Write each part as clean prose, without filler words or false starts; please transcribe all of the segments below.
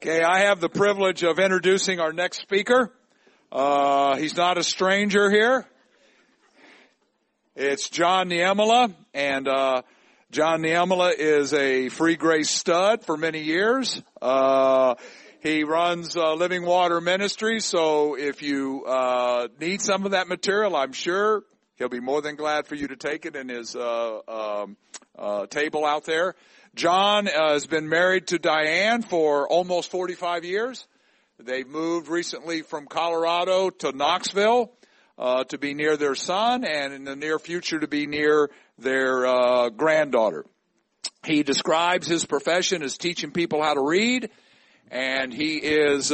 Okay, I have the privilege of introducing our next speaker. He's not a stranger here. It's John Niemela, and John Niemela is a free grace stud for many years. He runs Living Water Ministry, so if you need some of that material, I'm sure he'll be more than glad for you to take it in his table out there. John has been married to Diane for almost 45 years. They've moved recently from Colorado to Knoxville to be near their son, and in the near future to be near their granddaughter. He describes his profession as teaching people how to read, and he is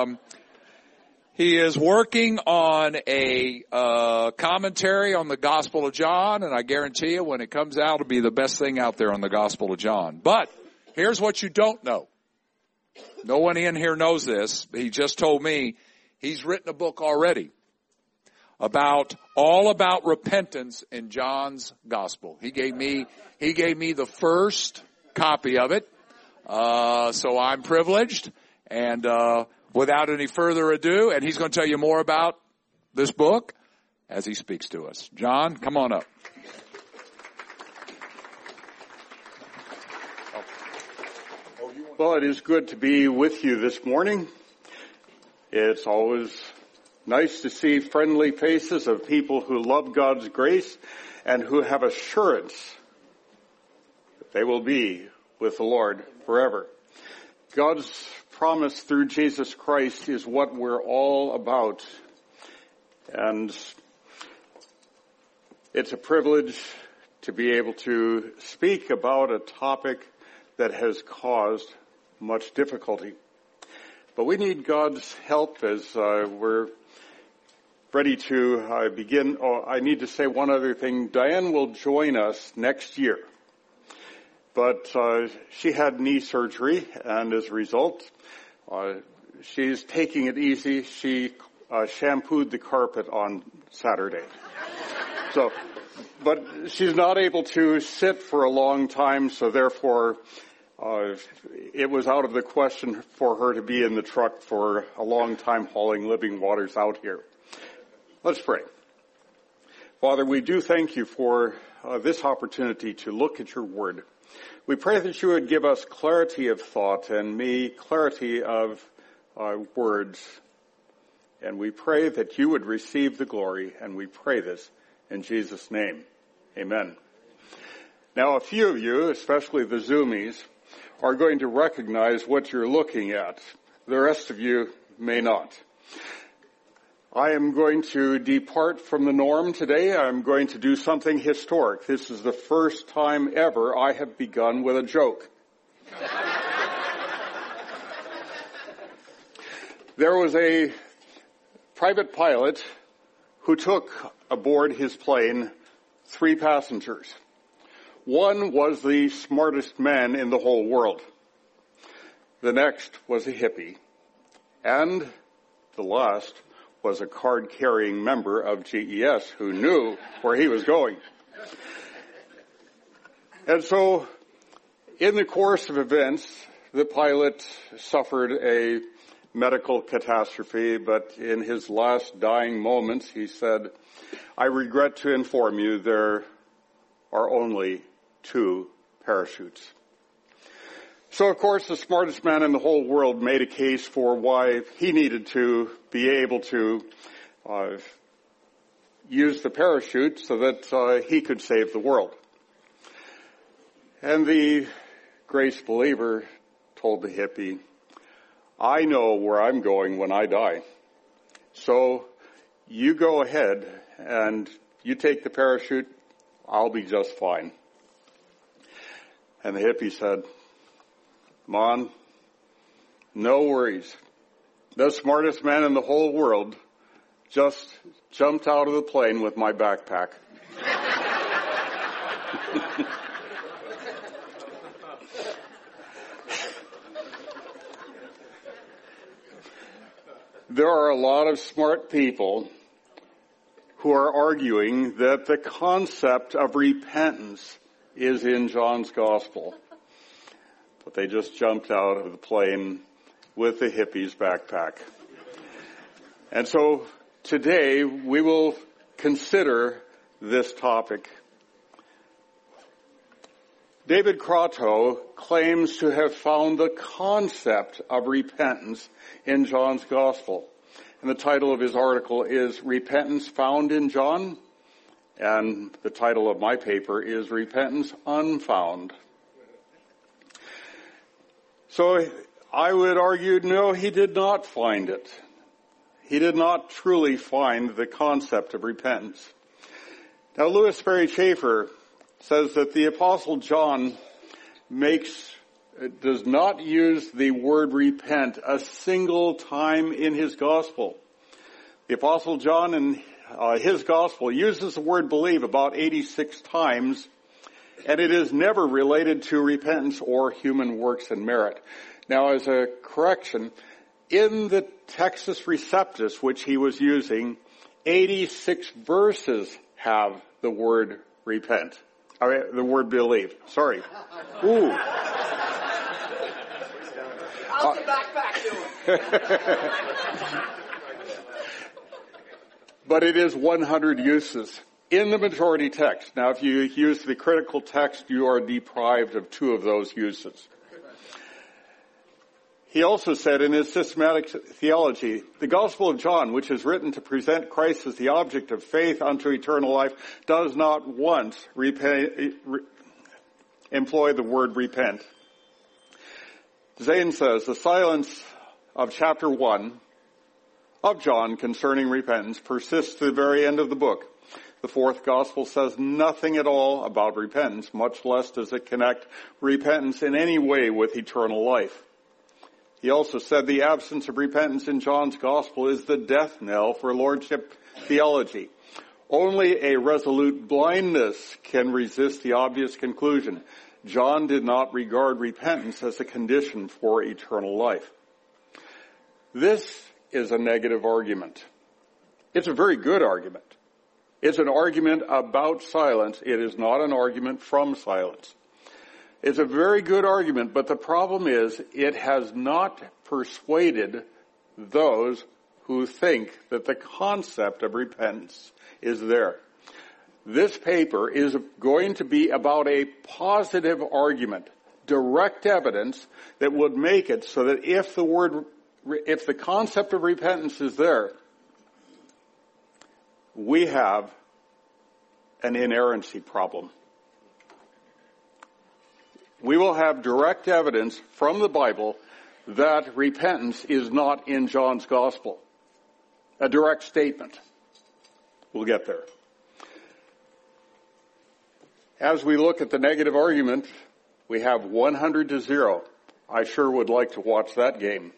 working on a commentary on the Gospel of John, and I guarantee you when it comes out, it'll be the best thing out there on the Gospel of John. But here's what you don't know. No one in here knows this. He just told me he's written a book already all about repentance in John's Gospel. He gave me the first copy of it, so I'm privileged, and without any further ado, and he's going to tell you more about this book as he speaks to us. John, come on up. Well, it is good to be with you this morning. It's always nice to see friendly faces of people who love God's grace and who have assurance that they will be with the Lord forever. God's promise through Jesus Christ is what we're all about. And it's a privilege to be able to speak about a topic that has caused much difficulty. But we need God's help as we're ready to begin. Oh, I need to say one other thing. Diane will join us next year. But she had knee surgery, and as a result, she's taking it easy. She shampooed the carpet on Saturday. But she's not able to sit for a long time, so therefore it was out of the question for her to be in the truck for a long time hauling Living Waters out here. Let's pray. Father, we do thank you for this opportunity to look at your word. We pray that you would give us clarity of thought and clarity of words. And we pray that you would receive the glory, and we pray this in Jesus' name. Amen. Now, a few of you, especially the Zoomies, are going to recognize what you're looking at. The rest of you may not. I am going to depart from the norm today. I'm going to do something historic. This is the first time ever I have begun with a joke. There was a private pilot who took aboard his plane 3 passengers. One was the smartest man in the whole world. The next was a hippie. And the last was a card-carrying member of GES who knew where he was going. And so, in the course of events, the pilot suffered a medical catastrophe, but in his last dying moments, he said, "I regret to inform you there are only 2 parachutes." So, of course, the smartest man in the whole world made a case for why he needed to be able to use the parachute so that he could save the world. And the grace believer told the hippie, "I know where I'm going when I die. So you go ahead and you take the parachute. I'll be just fine." And the hippie said, "Come on, no worries. The smartest man in the whole world just jumped out of the plane with my backpack." There are a lot of smart people who are arguing that the concept of repentance is in John's Gospel. But they just jumped out of the plane with the hippie's backpack. And so today we will consider this topic. David Crotto claims to have found the concept of repentance in John's Gospel. And the title of his article is Repentance Found in John. And the title of my paper is Repentance Unfound. So I would argue, no, he did not find it. He did not truly find the concept of repentance. Now, Louis Sperry Chafer says that the Apostle John does not use the word repent a single time in his Gospel. The Apostle John in his Gospel uses the word believe about 86 times, and it is never related to repentance or human works and merit. Now, as a correction, in the Textus Receptus, which he was using, 86 verses have the word repent. The word believe. Sorry. Ooh. I'll come back to it. But it is 100 uses in the majority text. Now, if you use the critical text, you are deprived of 2 of those uses. He also said in his systematic theology, the Gospel of John, which is written to present Christ as the object of faith unto eternal life, does not once employ the word repent. Zane says, the silence of chapter 1 of John concerning repentance persists to the very end of the book. The 4th Gospel says nothing at all about repentance, much less does it connect repentance in any way with eternal life. He also said the absence of repentance in John's Gospel is the death knell for lordship theology. Only a resolute blindness can resist the obvious conclusion. John did not regard repentance as a condition for eternal life. This is a negative argument. It's a very good argument. It's an argument about silence. It is not an argument from silence. It's a very good argument, but the problem is it has not persuaded those who think that the concept of repentance is there. This paper is going to be about a positive argument, direct evidence that would make it so that if the concept of repentance is there, we have an inerrancy problem. We will have direct evidence from the Bible that repentance is not in John's Gospel. A direct statement. We'll get there. As we look at the negative argument, we have 100-0. I sure would like to watch that game.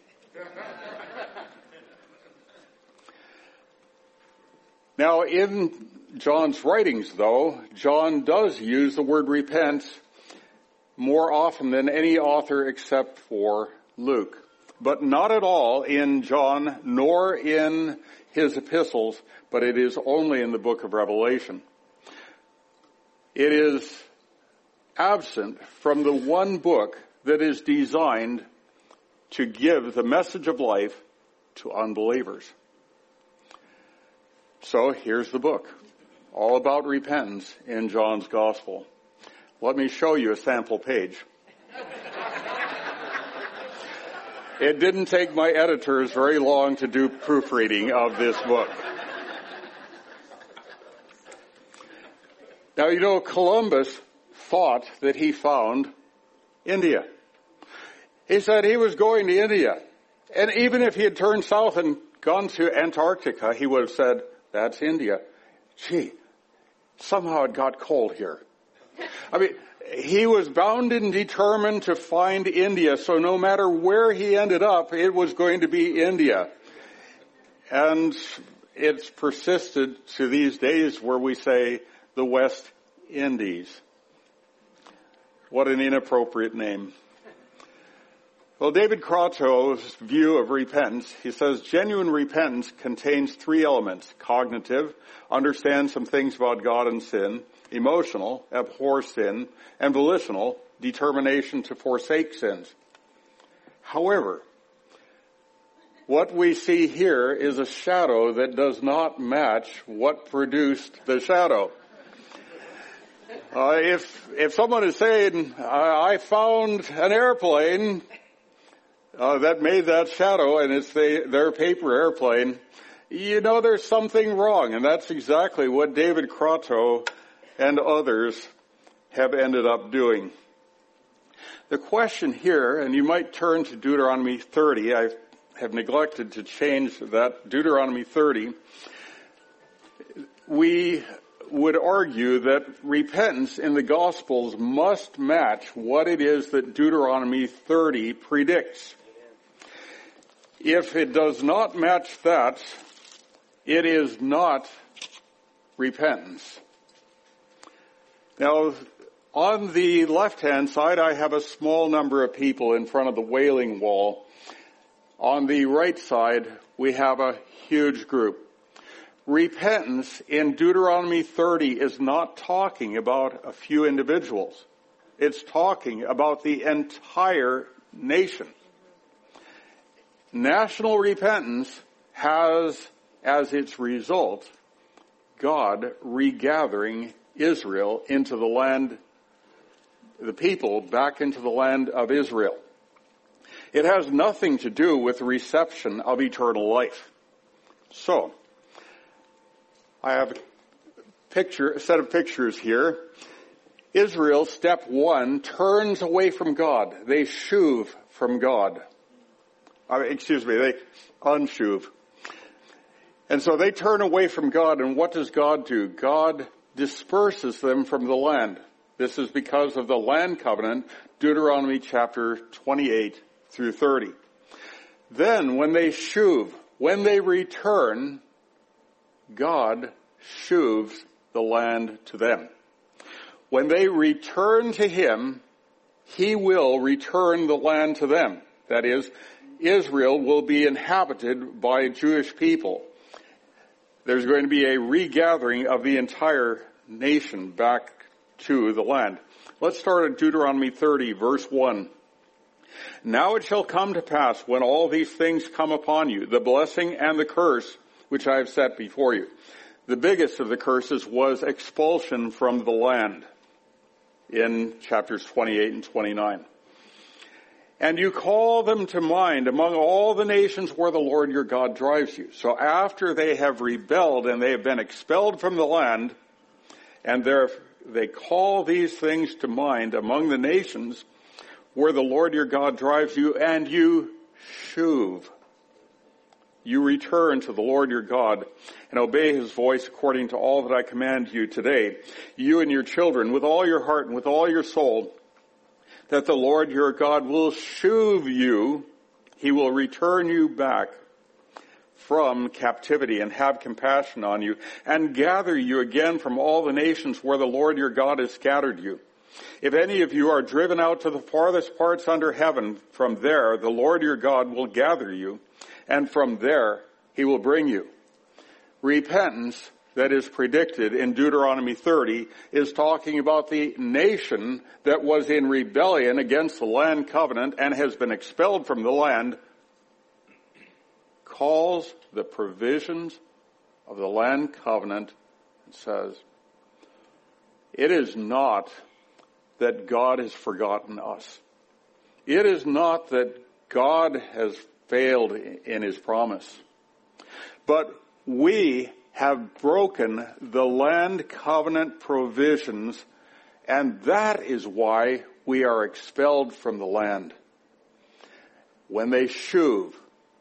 Now, in John's writings, though, John does use the word repent more often than any author except for Luke. But not at all in John, nor in his epistles, but it is only in the book of Revelation. It is absent from the one book that is designed to give the message of life to unbelievers. So here's the book, all about repentance in John's Gospel. Let me show you a sample page. It didn't take my editors very long to do proofreading of this book. Now, you know, Columbus thought that he found India. He said he was going to India. And even if he had turned south and gone to Antarctica, he would have said, that's India. Gee, somehow it got cold here. I mean, he was bound and determined to find India, so no matter where he ended up, it was going to be India. And it's persisted to these days where we say the West Indies. What an inappropriate name. Well, David Crotto's view of repentance, he says, genuine repentance contains 3 elements: cognitive, understand some things about God and sin; emotional, abhor sin; and volitional, determination to forsake sins. However, what we see here is a shadow that does not match what produced the shadow. If someone is saying, I found an airplane that made that shadow and it's their paper airplane, you know there's something wrong. And that's exactly what David Crotto and others have ended up doing. The question here, and you might turn to Deuteronomy 30. I have neglected to change that. Deuteronomy 30. We would argue that repentance in the Gospels must match what it is that Deuteronomy 30 predicts. If it does not match that, it is not repentance. Now, on the left-hand side, I have a small number of people in front of the Wailing Wall. On the right side, we have a huge group. Repentance in Deuteronomy 30 is not talking about a few individuals. It's talking about the entire nation. National repentance has as its result God regathering Israel into the land, the people back into the land of Israel. It has nothing to do with the reception of eternal life. So, I have a set of pictures here. Israel, step one, turns away from God. They shuv from God. They unshuv. And so they turn away from God, and what does God do? God disperses them from the land. This is because of the land covenant, Deuteronomy chapter 28 through 30. Then when they shuv, when they return, God shuvs the land to them. When they return to Him, He will return the land to them. That is, Israel will be inhabited by Jewish people. There's going to be a regathering of the entire nation back to the land. Let's start at Deuteronomy 30, verse 1. Now it shall come to pass when all these things come upon you, the blessing and the curse which I have set before you. The biggest of the curses was expulsion from the land in chapters 28 and 29. And you call them to mind among all the nations where the Lord your God drives you. So after they have rebelled and they have been expelled from the land, and they call these things to mind among the nations where the Lord your God drives you, and you shuv. You return to the Lord your God and obey His voice according to all that I command you today, you and your children, with all your heart and with all your soul, that the Lord your God will shuv you. He will return you back from captivity and have compassion on you and gather you again from all the nations where the Lord your God has scattered you. If any of you are driven out to the farthest parts under heaven, from there the Lord your God will gather you, and from there He will bring you. Repentance that is predicted in Deuteronomy 30 is talking about the nation that was in rebellion against the land covenant and has been expelled from the land, calls the provisions of the land covenant and says, it is not that God has forgotten us. It is not that God has failed in His promise. But we have broken the land covenant provisions, and that is why we are expelled from the land. When they shuv,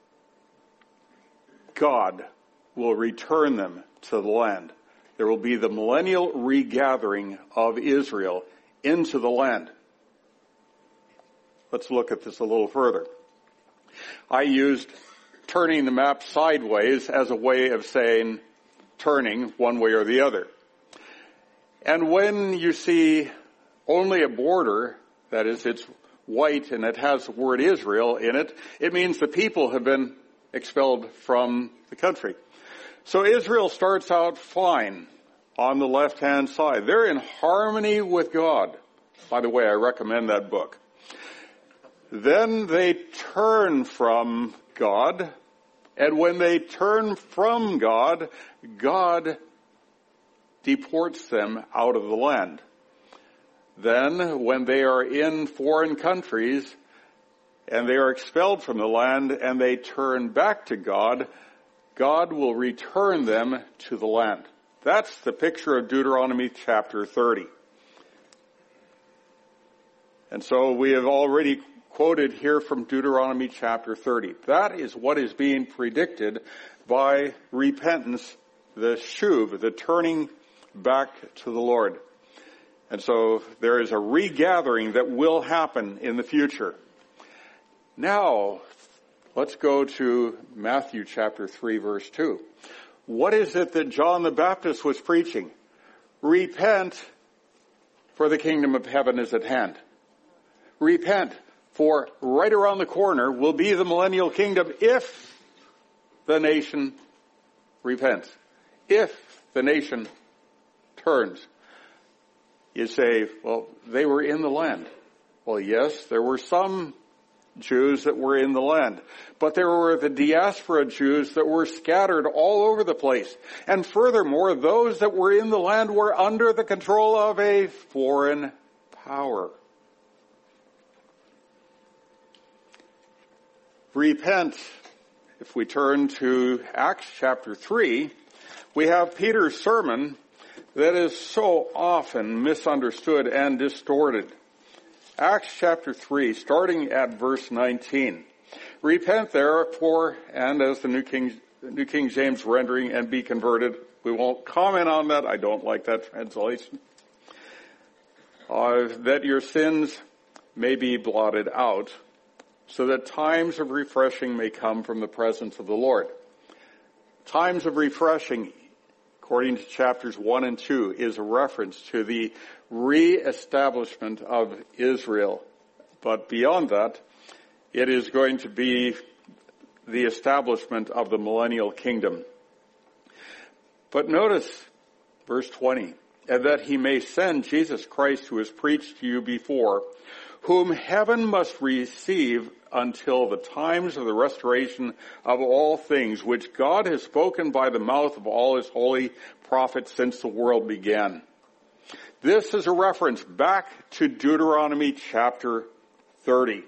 God will return them to the land. There will be the millennial regathering of Israel into the land. Let's look at this a little further. I used turning the map sideways as a way of saying turning one way or the other. And when you see only a border, that is, it's white and it has the word Israel in it, it means the people have been expelled from the country. So Israel starts out fine on the left-hand side. They're in harmony with God. By the way, I recommend that book. Then they turn from God And when they turn from God, God deports them out of the land. Then, when they are in foreign countries and they are expelled from the land and they turn back to God, God will return them to the land. That's the picture of Deuteronomy chapter 30. And so we have already quoted here from Deuteronomy chapter 30. That is what is being predicted by repentance, the shuv, the turning back to the Lord. And so there is a regathering that will happen in the future. Now, let's go to Matthew chapter 3, verse 2. What is it that John the Baptist was preaching? Repent, for the kingdom of heaven is at hand. Repent, for right around the corner will be the millennial kingdom if the nation repents. If the nation turns. You say, well, they were in the land. Well, yes, there were some Jews that were in the land. But there were the diaspora Jews that were scattered all over the place. And furthermore, those that were in the land were under the control of a foreign power. Repent. If we turn to Acts chapter 3, we have Peter's sermon that is so often misunderstood and distorted. Acts chapter 3, starting at verse 19. Repent therefore, and as the New King James rendering, and be converted. We won't comment on that. I don't like that translation. That your sins may be blotted out, so that times of refreshing may come from the presence of the Lord. Times of refreshing, according to chapters 1 and 2, is a reference to the re-establishment of Israel. But beyond that, it is going to be the establishment of the millennial kingdom. But notice verse 20, and that he may send Jesus Christ, who was preached to you before, whom heaven must receive until the times of the restoration of all things, which God has spoken by the mouth of all his holy prophets since the world began. This is a reference back to Deuteronomy chapter 30.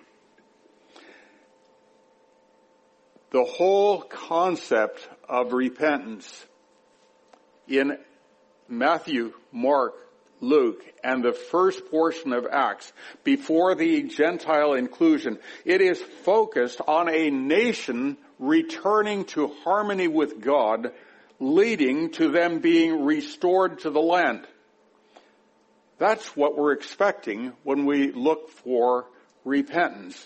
The whole concept of repentance in Matthew, Mark, Luke, and the first portion of Acts, before the Gentile inclusion, it is focused on a nation returning to harmony with God, leading to them being restored to the land. That's what we're expecting when we look for repentance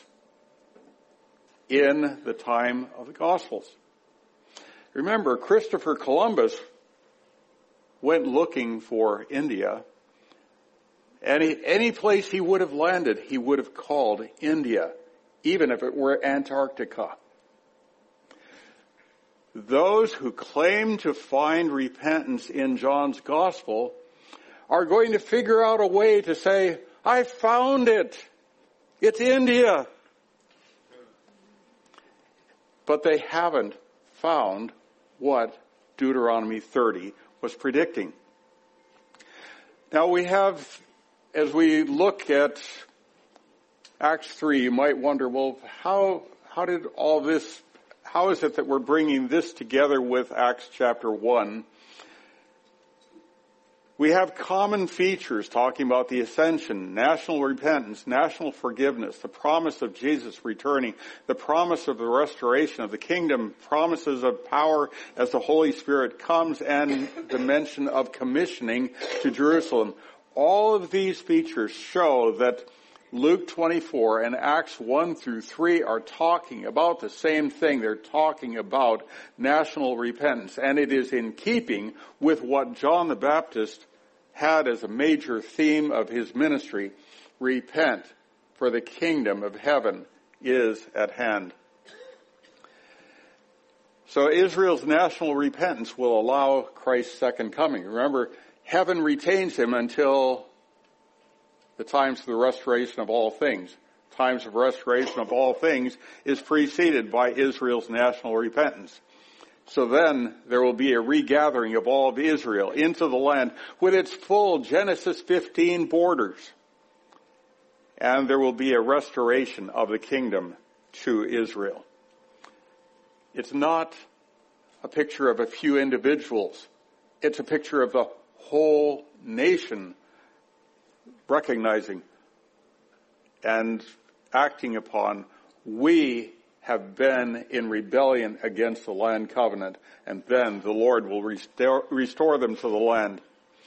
in the time of the Gospels. Remember, Christopher Columbus went looking for India. Any place he would have landed, he would have called India, even if it were Antarctica. Those who claim to find repentance in John's Gospel are going to figure out a way to say, I found it. It's India. But they haven't found what Deuteronomy 30 was predicting. Now we have, as we look at Acts 3, you might wonder, well, how did all this, how is it that we're bringing this together with Acts chapter 1? We have common features talking about the ascension, national repentance, national forgiveness, the promise of Jesus returning, the promise of the restoration of the kingdom, promises of power as the Holy Spirit comes, and the mention of commissioning to Jerusalem. All of these features show that Luke 24 and Acts 1 through 3 are talking about the same thing. They're talking about national repentance. And it is in keeping with what John the Baptist had as a major theme of his ministry. Repent, for the kingdom of heaven is at hand. So Israel's national repentance will allow Christ's second coming. Remember, heaven retains him until the times of the restoration of all things. times of restoration of all things is preceded by Israel's national repentance. So then there will be a regathering of all of Israel into the land with its full Genesis 15 borders. And there will be a restoration of the kingdom to Israel. It's not a picture of a few individuals. It's a picture of the whole nation recognizing and acting upon, we have been in rebellion against the land covenant, and then the Lord will restore them to the land.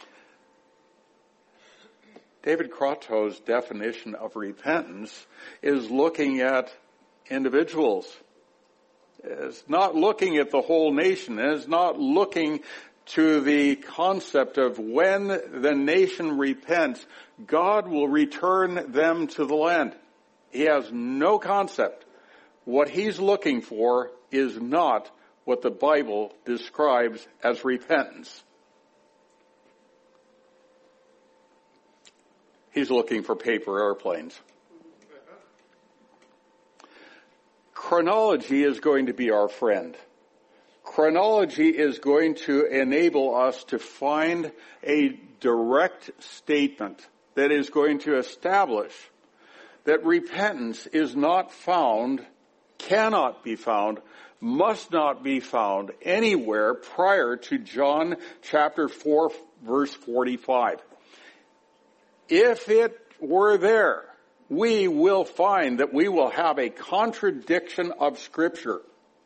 David Croteau's definition of repentance is looking at individuals. It's not looking at the whole nation. It's not looking to the concept of when the nation repents, God will return them to the land. He has no concept. What he's looking for is not what the Bible describes as repentance. He's looking for paper airplanes. Chronology is going to be our friend. Chronology is going to enable us to find a direct statement that is going to establish that repentance is not found, cannot be found, must not be found anywhere prior to John chapter 4, verse 45. If it were there, we will find that we will have a contradiction of Scripture.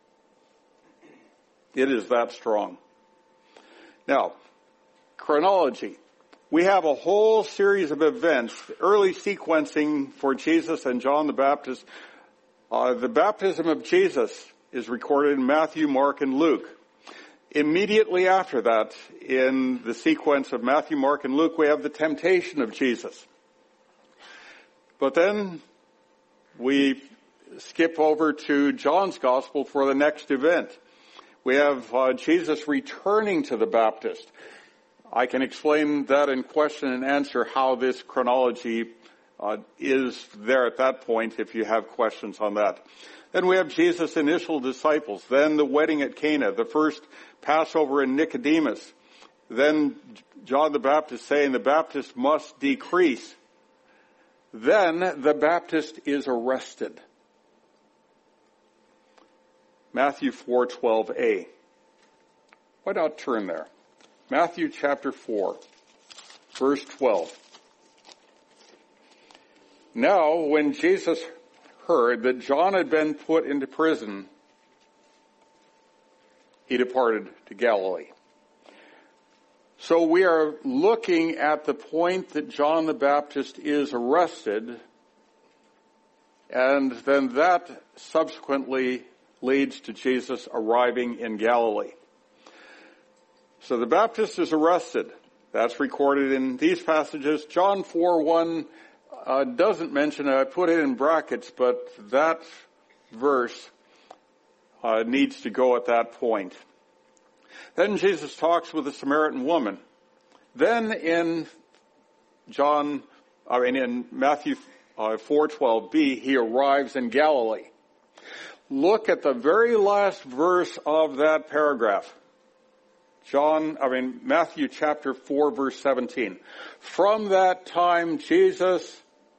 It is that strong. Now, chronology. We have a whole series of events, early sequencing for Jesus and John the Baptist. The baptism of Jesus is recorded in Matthew, Mark, and Luke. Immediately after that, in the sequence of Matthew, Mark, and Luke, we have the temptation of Jesus. But then we skip over to John's Gospel for the next event. We have Jesus returning to the Baptist. I can explain that in question and answer how this chronology is there at that point if you have questions on that. Then we have Jesus' initial disciples. Then the wedding at Cana, the first Passover in Nicodemus. Then John the Baptist saying the Baptist must decrease. Then the Baptist is arrested. Matthew 4:12a. Why not turn there? Matthew chapter 4, verse 12. Now, when Jesus heard that John had been put into prison, he departed to Galilee. So we are looking at the point that John the Baptist is arrested, and then that subsequently leads to Jesus arriving in Galilee. So the Baptist is arrested. That's recorded in these passages. John 4:1 doesn't mention it. I put it in brackets, but that verse needs to go at that point. Then Jesus talks with the Samaritan woman. Then in Matthew 4:12b, he arrives in Galilee. Look at the very last verse of that paragraph. Matthew chapter 4, verse 17. From that time, Jesus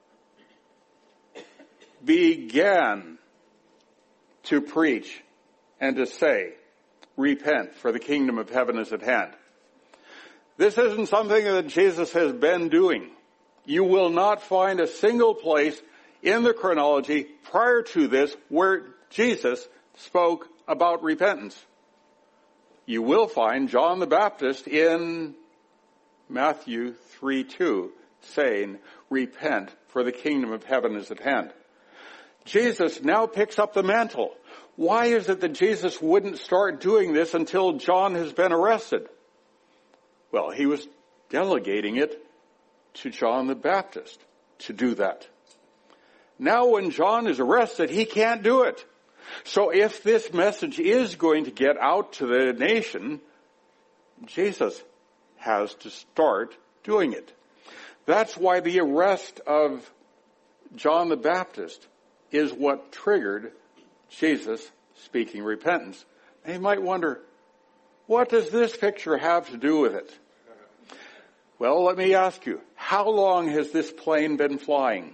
began to preach and to say, repent, for the kingdom of heaven is at hand. This isn't something that Jesus has been doing. You will not find a single place in the chronology prior to this where Jesus spoke about repentance. You will find John the Baptist in Matthew 3:2 saying, repent, for the kingdom of heaven is at hand. Jesus now picks up the mantle. Why is it that Jesus wouldn't start doing this until John has been arrested? Well, he was delegating it to John the Baptist to do that. Now when John is arrested, he can't do it. So if this message is going to get out to the nation, Jesus has to start doing it. That's why the arrest of John the Baptist is what triggered Jesus speaking repentance. And you might wonder, what does this picture have to do with it? Well, let me ask you, how long has this plane been flying?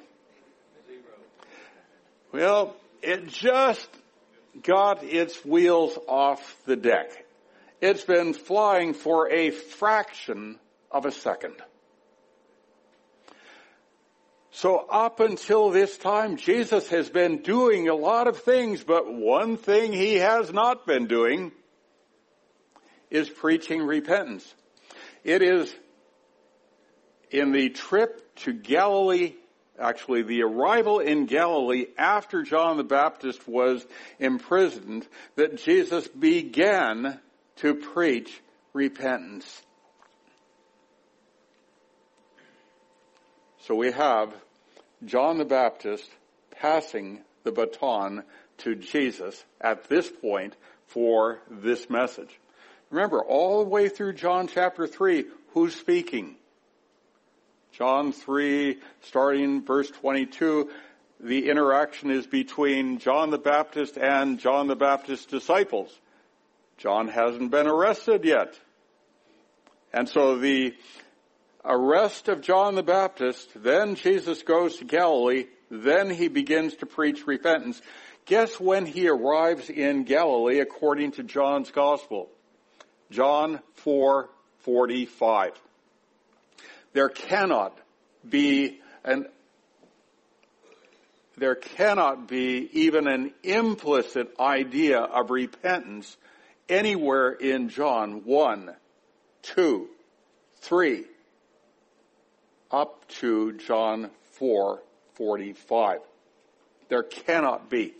Well, it just got its wheels off the deck. It's been flying for a fraction of a second. So up until this time, Jesus has been doing a lot of things, but one thing he has not been doing is preaching repentance. It is in the trip to Galilee, actually the arrival in Galilee after John the Baptist was imprisoned, that Jesus began to preach repentance. So we have John the Baptist passing the baton to Jesus at this point for this message. Remember, all the way through John chapter 3, who's speaking? John 3, starting verse 22, the interaction is between John the Baptist and John the Baptist's disciples. John hasn't been arrested yet. And so the arrest of John the Baptist, then Jesus goes to Galilee, then he begins to preach repentance. Guess when he arrives in Galilee according to John's Gospel? John 4:45. There cannot be even an implicit idea of repentance anywhere in John 1, 2, 3, up to John 4:45. There cannot be.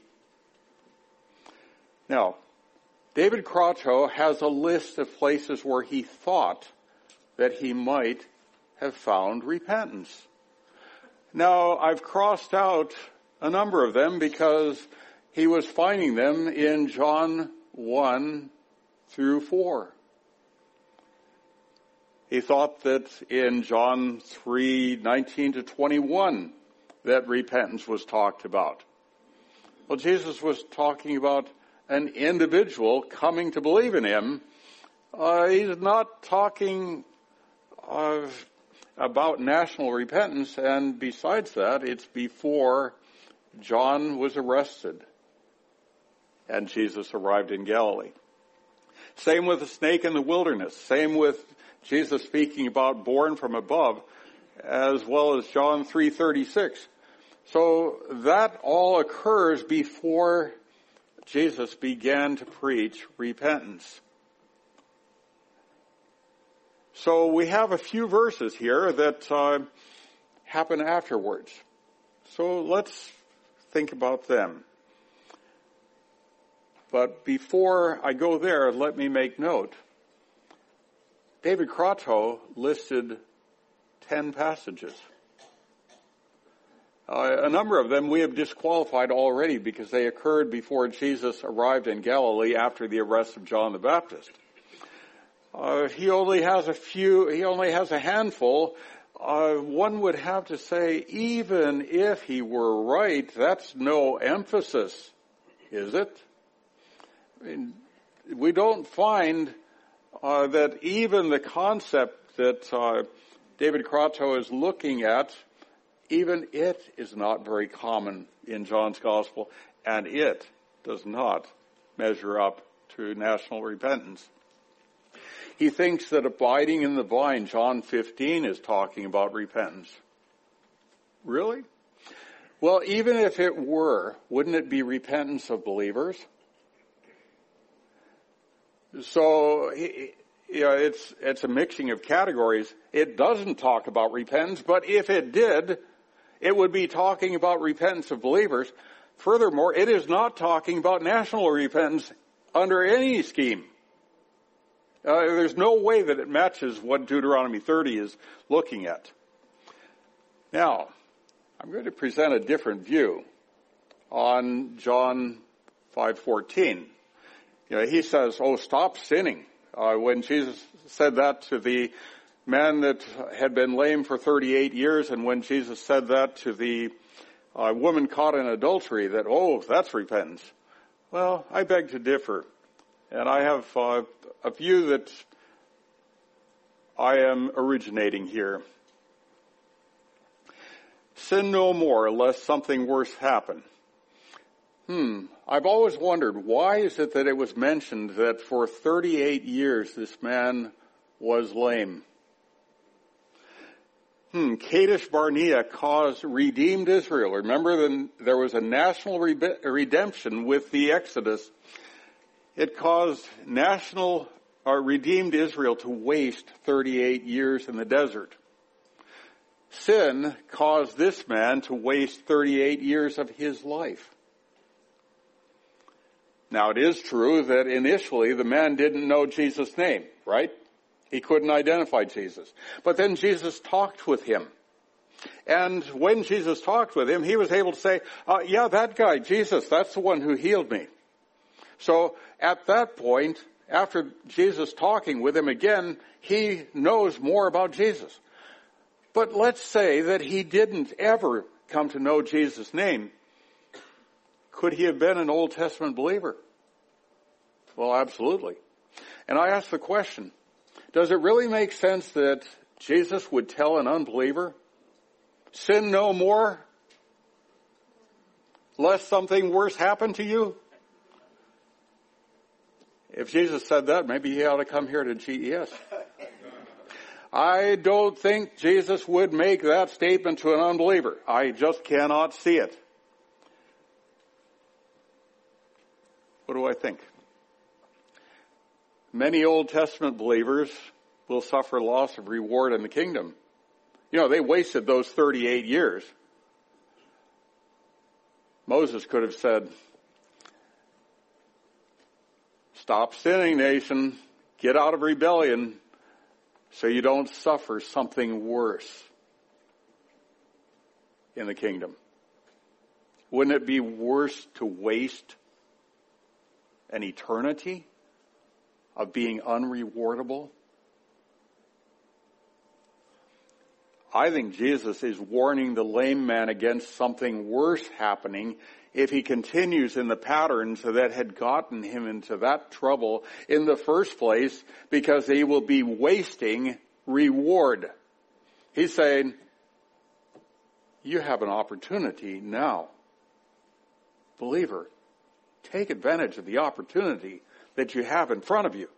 Now, David Crotto has a list of places where he thought that he might have found repentance. Now, I've crossed out a number of them because he was finding them in John 1 through 4. He thought that in John 3:19 to 21 that repentance was talked about. Well, Jesus was talking about an individual coming to believe in him. He's not talking about national repentance, and besides that, it's before John was arrested and Jesus arrived in Galilee. Same with the snake in the wilderness. Same with Jesus speaking about born from above, as well as John 3:36. So that all occurs before Jesus began to preach repentance. So we have a few verses here that happen afterwards. So let's think about them. But before I go there, let me make note. David Crotto listed 10 passages. A number of them we have disqualified already because they occurred before Jesus arrived in Galilee after the arrest of John the Baptist. He only has a handful. One would have to say, even if he were right, that's no emphasis, is it? I mean, we don't find that even the concept that David Crotto is looking at, even it is not very common in John's Gospel, and it does not measure up to national repentance. He thinks that abiding in the vine, John 15, is talking about repentance. Really? Well, even if it were, wouldn't it be repentance of believers? So, it's a mixing of categories. It doesn't talk about repentance, but if it did, it would be talking about repentance of believers. Furthermore, it is not talking about national repentance under any scheme. There's no way that it matches what Deuteronomy 30 is looking at. Now, I'm going to present a different view on John 5:14. He says, stop sinning. When Jesus said that to the man that had been lame for 38 years, and when Jesus said that to the a woman caught in adultery, that, oh, that's repentance. Well, I beg to differ. And I have a view that I am originating here. Sin no more, lest something worse happen. I've always wondered, why is it that it was mentioned that for 38 years this man was lame? Kadesh Barnea redeemed Israel. Remember, there was a national redemption with the Exodus. It caused redeemed Israel to waste 38 years in the desert. Sin caused this man to waste 38 years of his life. Now, it is true that initially the man didn't know Jesus' name, right? He couldn't identify Jesus. But then Jesus talked with him. And when Jesus talked with him, he was able to say, yeah, that guy, Jesus, that's the one who healed me. So at that point, after Jesus talking with him again, he knows more about Jesus. But let's say that he didn't ever come to know Jesus' name. Could he have been an Old Testament believer? Well, absolutely. And I ask the question, does it really make sense that Jesus would tell an unbeliever, sin no more, lest something worse happen to you? If Jesus said that, maybe he ought to come here to GES. I don't think Jesus would make that statement to an unbeliever. I just cannot see it. What do I think? Many Old Testament believers will suffer loss of reward in the kingdom. You know, they wasted those 38 years. Moses could have said, stop sinning, nation. Get out of rebellion so you don't suffer something worse in the kingdom. Wouldn't it be worse to waste an eternity of being unrewardable? I think Jesus is warning the lame man against something worse happening if he continues in the patterns that had gotten him into that trouble in the first place, because he will be wasting reward. He's saying, you have an opportunity now. Believer, take advantage of the opportunity that you have in front of you.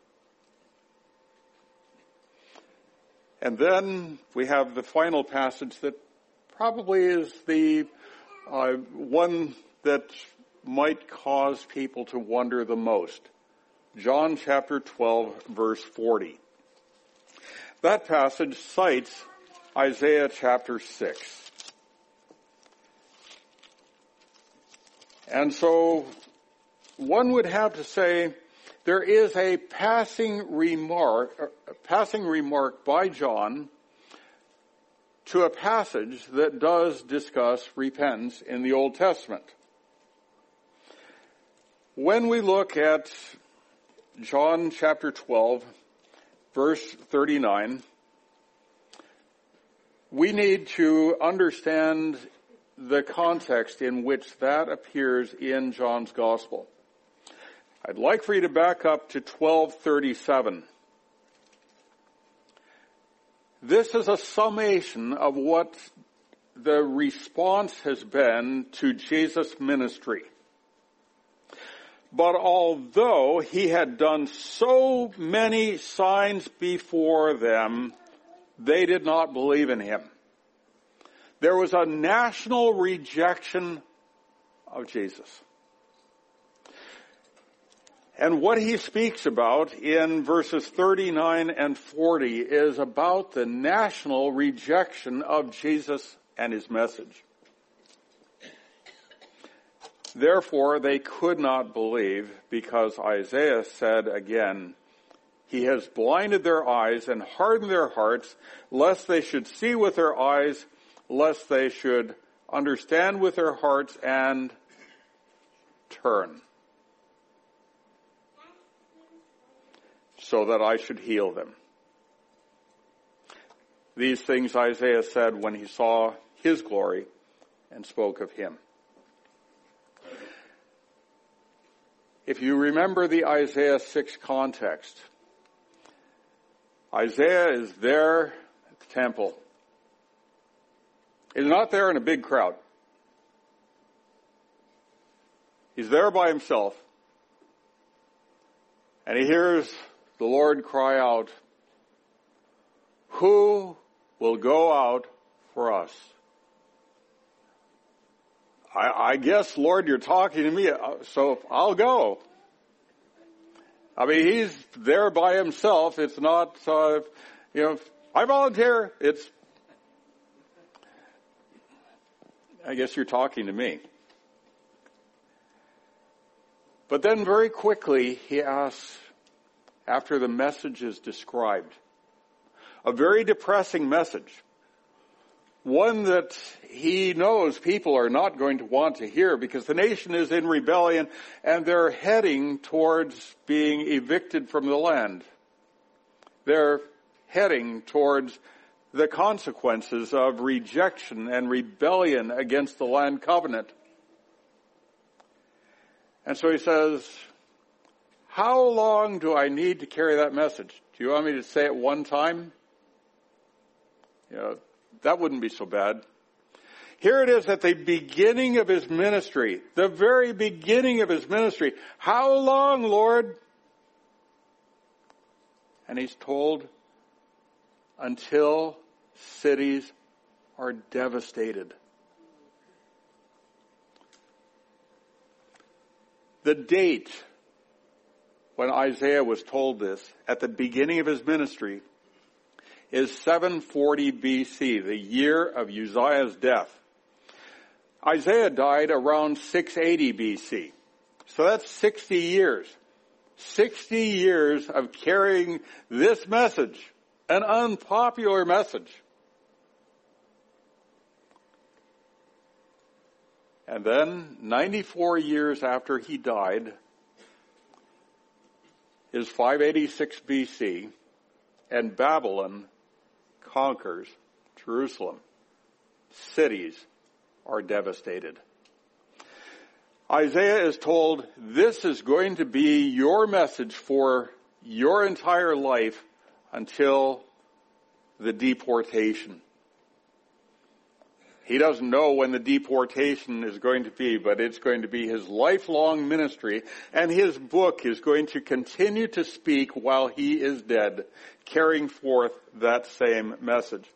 And then we have the final passage that probably is the one that might cause people to wonder the most. John chapter 12, verse 40. That passage cites Isaiah chapter 6. And so one would have to say there is a passing remark by John to a passage that does discuss repentance in the Old Testament. When we look at John chapter 12, verse 39, we need to understand the context in which that appears in John's Gospel. I'd like for you to back up to 12:37. This is a summation of what the response has been to Jesus' ministry. But although he had done so many signs before them, they did not believe in him. There was a national rejection of Jesus. And what he speaks about in verses 39 and 40 is about the national rejection of Jesus and his message. Therefore, they could not believe, because Isaiah said again, he has blinded their eyes and hardened their hearts, lest they should see with their eyes, lest they should understand with their hearts and turn, so that I should heal them. These things Isaiah said when he saw his glory and spoke of him. If you remember the Isaiah 6 context, Isaiah is there at the temple. He's not there in a big crowd. He's there by himself. And he hears the Lord cry out, "Who will go out for us?" I guess, Lord, you're talking to me, so I'll go. I mean, he's there by himself. It's not, I volunteer. I guess you're talking to me. But then very quickly he asks, after the message is described, a very depressing message, one that he knows people are not going to want to hear because the nation is in rebellion and they're heading towards being evicted from the land. They're heading towards the consequences of rejection and rebellion against the land covenant. And so he says, how long do I need to carry that message? Do you want me to say it one time? That wouldn't be so bad. Here it is at the beginning of his ministry, the very beginning of his ministry. How long, Lord? And he's told, until cities are devastated. The date when Isaiah was told this, at the beginning of his ministry, is 740 BC, the year of Uzziah's death. Isaiah died around 680 BC. So that's 60 years. 60 years of carrying this message, an unpopular message. And then, 94 years after he died, is 586 BC, and Babylon conquers Jerusalem. Cities are devastated. Isaiah is told, this is going to be your message for your entire life until the deportation. He doesn't know when the deportation is going to be, but it's going to be his lifelong ministry, and his book is going to continue to speak while he is dead, carrying forth that same message.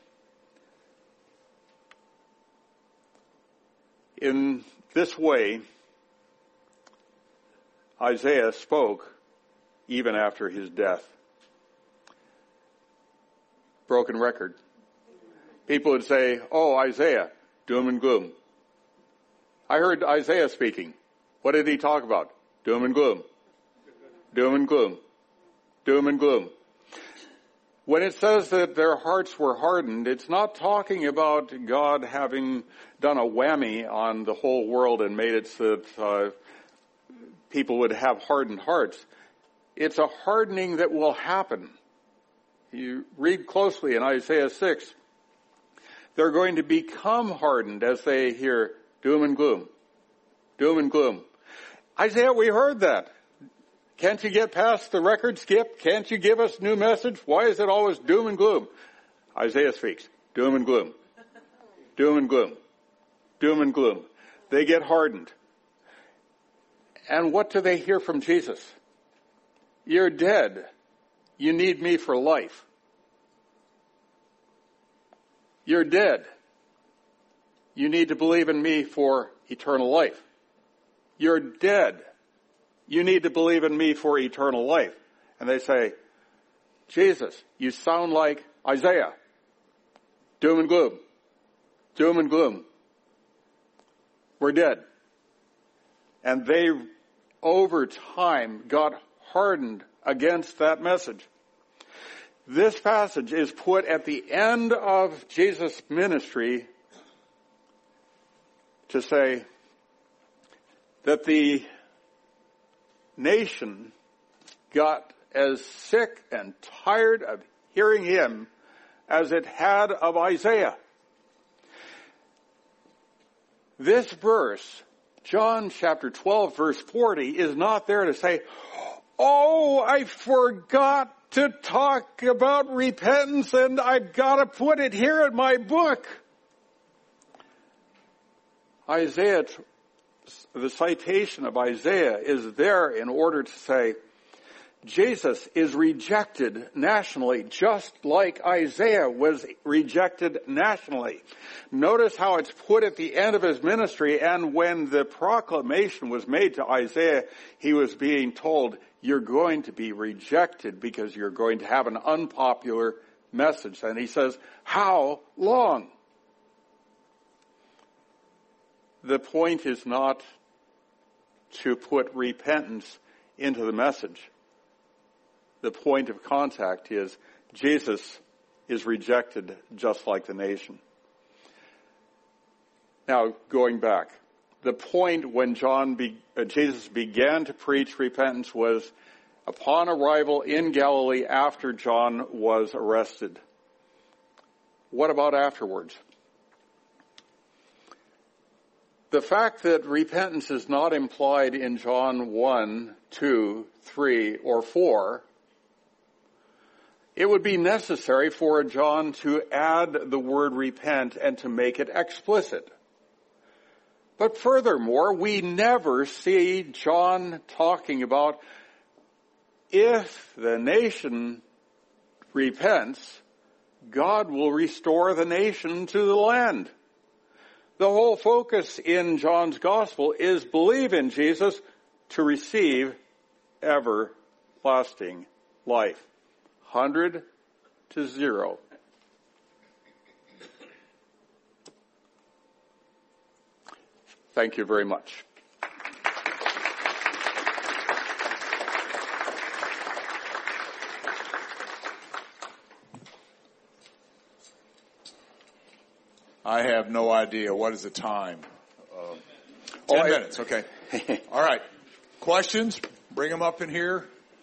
In this way, Isaiah spoke even after his death. Broken record. People would say, oh, Isaiah, doom and gloom. I heard Isaiah speaking. What did he talk about? Doom and gloom. Doom and gloom. Doom and gloom. When it says that their hearts were hardened, it's not talking about God having done a whammy on the whole world and made it so that people would have hardened hearts. It's a hardening that will happen. You read closely in Isaiah 6. They're going to become hardened as they hear doom and gloom. Doom and gloom. Isaiah, we heard that. Can't you get past the record skip? Can't you give us new message? Why is it always doom and gloom? Isaiah speaks. Doom and gloom. Doom and gloom. Doom and gloom. They get hardened. And what do they hear from Jesus? You're dead. You need me for life. You're dead. You need to believe in me for eternal life. You're dead. You need to believe in me for eternal life. And they say, Jesus, you sound like Isaiah. Doom and gloom. Doom and gloom. We're dead. And they, over time, got hardened against that message. This passage is put at the end of Jesus' ministry to say that the nation got as sick and tired of hearing him as it had of Isaiah. This verse, John chapter 12, verse 40, is not there to say, oh, I forgot to talk about repentance and I've got to put it here in my book. Isaiah, the citation of Isaiah is there in order to say, Jesus is rejected nationally, just like Isaiah was rejected nationally. Notice how it's put at the end of his ministry, and when the proclamation was made to Isaiah, he was being told, you're going to be rejected because you're going to have an unpopular message. And he says, how long? The point is not to put repentance into the message. The point of contact is Jesus is rejected just like the nation. Now, going back, the point when Jesus began to preach repentance was upon arrival in Galilee after John was arrested. What about afterwards? The fact that repentance is not implied in John 1, 2, 3, or 4, it would be necessary for John to add the word repent and to make it explicit. But furthermore, we never see John talking about if the nation repents, God will restore the nation to the land. The whole focus in John's gospel is believe in Jesus to receive everlasting life. 100 to 0. Thank you very much. I have no idea. What is the time? 10 minutes. Okay. All right. Questions? Bring them up in here.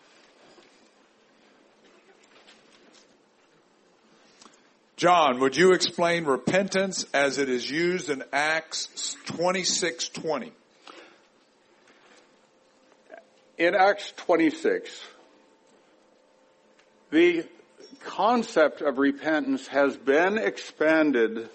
John, would you explain repentance as it is used in Acts 26:20? In Acts 26, the concept of repentance has been expanded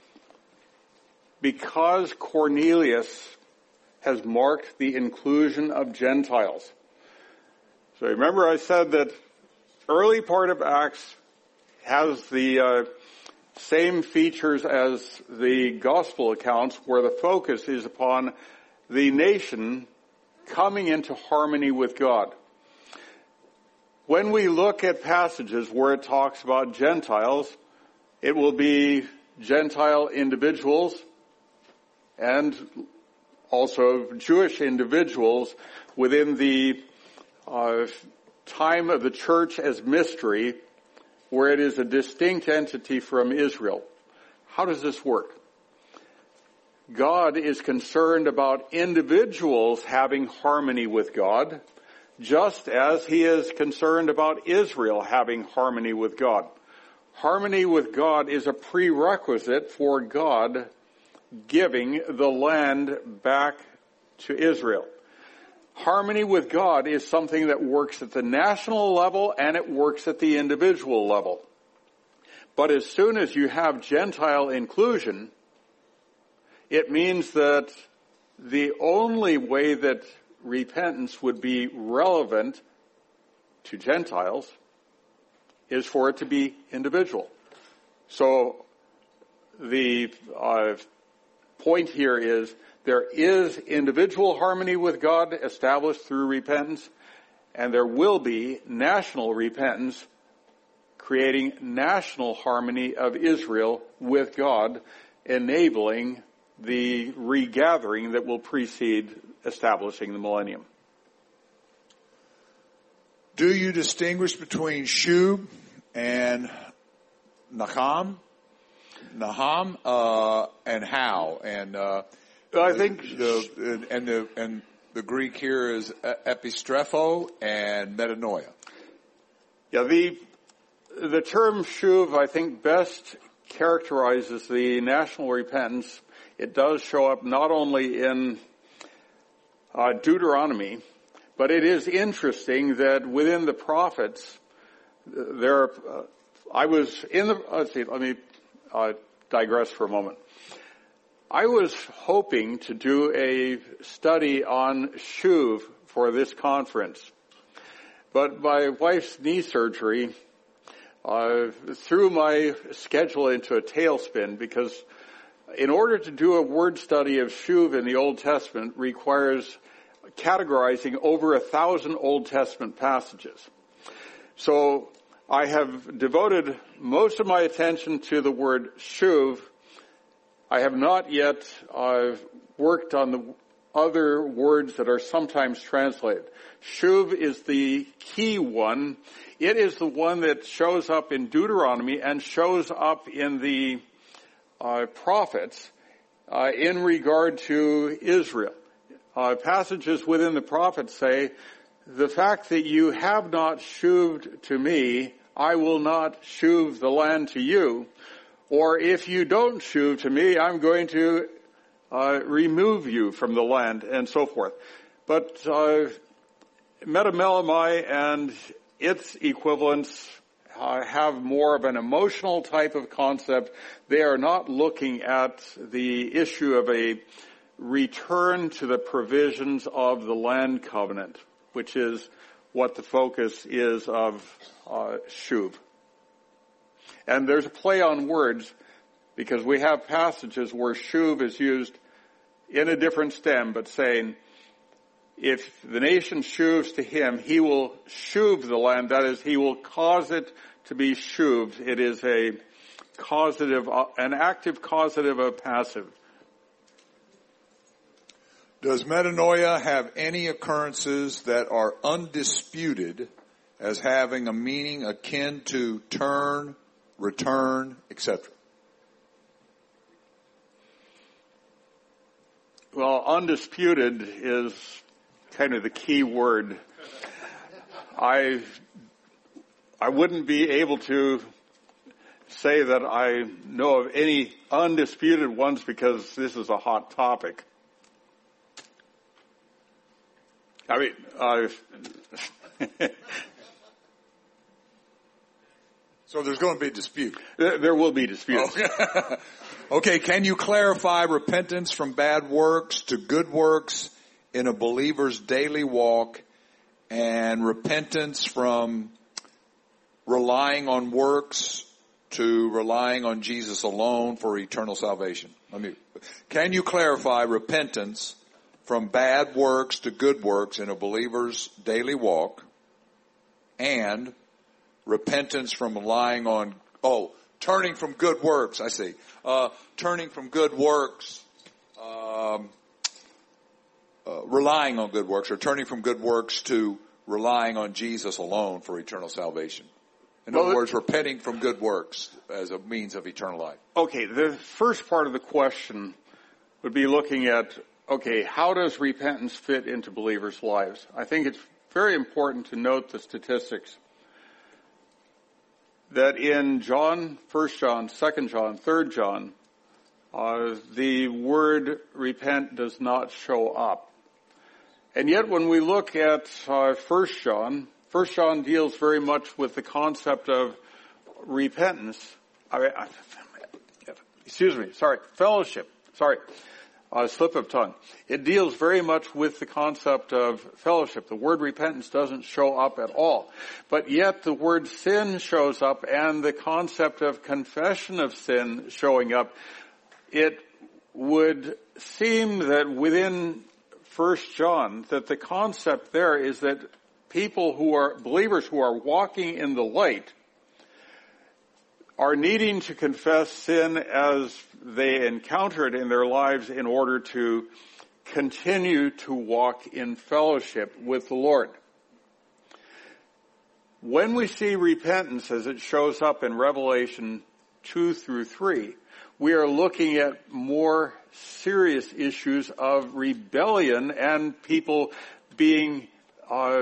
because Cornelius has marked the inclusion of Gentiles. So remember I said that early part of Acts has the same features as the gospel accounts, where the focus is upon the nation coming into harmony with God. When we look at passages where it talks about Gentiles, it will be Gentile individuals and also Jewish individuals within the time of the church as mystery, where it is a distinct entity from Israel. How does this work? God is concerned about individuals having harmony with God, just as he is concerned about Israel having harmony with God. Harmony with God is a prerequisite for God giving the land back to Israel. Harmony with God is something that works at the national level and it works at the individual level. But as soon as you have Gentile inclusion, it means that the only way that repentance would be relevant to Gentiles is for it to be individual. So the point here is there is individual harmony with God established through repentance, and there will be national repentance creating national harmony of Israel with God, enabling the regathering that will precede establishing the millennium. Do you distinguish between Shub and Naham? And how? And I think the Greek here is epistrepho and metanoia. Yeah, the term shuv, I think, best characterizes the national repentance it does show up not only in Deuteronomy, but it is interesting that within the prophets, let me digress for a moment. I was hoping to do a study on Shuv for this conference, but my wife's knee surgery threw my schedule into a tailspin, because in order to do a word study of Shuv in the Old Testament requires categorizing over 1,000 Old Testament passages. So I have devoted most of my attention to the word Shuv. I have not yet worked on the other words that are sometimes translated. Shuv is the key one. It is the one that shows up in Deuteronomy and shows up in the prophets in regard to Israel. Passages within the prophets say, the fact that you have not shuved to me, I will not shuv the land to you. Or if you don't shuv to me, I'm going to remove you from the land, and so forth. But metamelemai and its equivalents have more of an emotional type of concept. They are not looking at the issue of a return to the provisions of the land covenant, which is what the focus is of Shuv. And there's a play on words, because we have passages where Shuv is used in a different stem, but saying, if the nation shuvs to him, he will shuv the land. That is, he will cause it to be shuved. It is a causative, an active causative of passive. Does metanoia have any occurrences that are undisputed as having a meaning akin to turn, return, etc.? Well, undisputed is kind of the key word. I wouldn't be able to say that I know of any undisputed ones, because this is a hot topic. I mean, so there's going to be dispute. There will be disputes. Oh. Okay, can you clarify repentance from bad works to good works in a believer's daily walk, and repentance from relying on works to relying on Jesus alone for eternal salvation? Can you clarify repentance from bad works to good works in a believer's daily walk, and repentance from relying on, turning from good works, I see. Turning from good works, relying on good works, or turning from good works to relying on Jesus alone for eternal salvation. In other words, repenting from good works as a means of eternal life. Okay, the first part of the question would be looking at, how does repentance fit into believers' lives? I think it's very important to note the statistics that in John, 1 John, 2 John, 3 John, the word repent does not show up. And yet when we look at 1 John deals very much with the concept of repentance. Fellowship. Slip of tongue. It deals very much with the concept of fellowship. The word repentance doesn't show up at all. But yet the word sin shows up, and the concept of confession of sin showing up. It would seem that within 1 John, that the concept there is that people who are believers who are walking in the light are needing to confess sin as they encounter it in their lives in order to continue to walk in fellowship with the Lord. When we see repentance as it shows up in Revelation 2 through 3, we are looking at more serious issues of rebellion and people being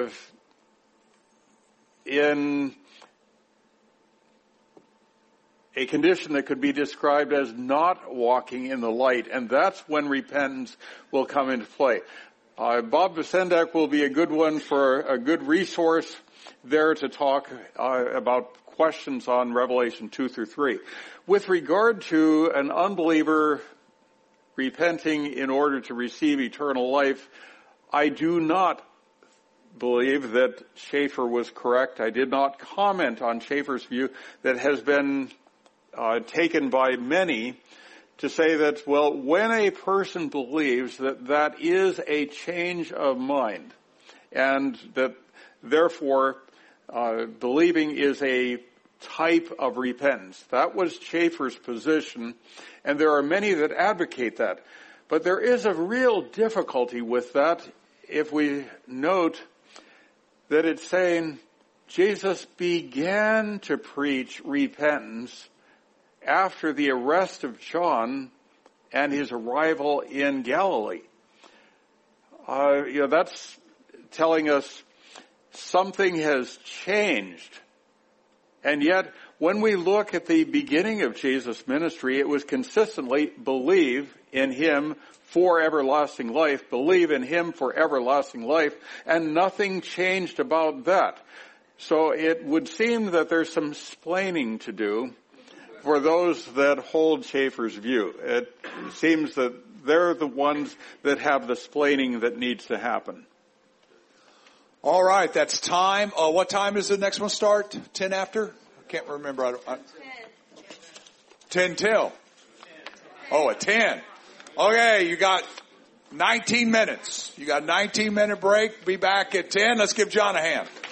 in a condition that could be described as not walking in the light, and that's when repentance will come into play. Bob Visendak will be a good one for a good resource there to talk about questions on Revelation 2 through 3. With regard to an unbeliever repenting in order to receive eternal life, I do not believe that Schaeffer was correct. I did not comment on Schaeffer's view that has been taken by many to say that, well, when a person believes that that is a change of mind, and that therefore believing is a type of repentance. That was Schaeffer's position, and there are many that advocate that. But there is a real difficulty with that if we note that it's saying Jesus began to preach repentance after the arrest of John and his arrival in Galilee. That's telling us something has changed. And yet, when we look at the beginning of Jesus' ministry, it was consistently believe in him for everlasting life, believe in him for everlasting life, and nothing changed about that. So it would seem that there's some splaining to do for those that hold Schaeffer's view. It seems that they're the ones that have the splaining that needs to happen. All right, that's time. What time does the next one start? 10 after? I can't remember. 10 till. Oh, at 10. Okay, you got 19 minutes. You got a 19-minute break. Be back at 10. Let's give John a hand.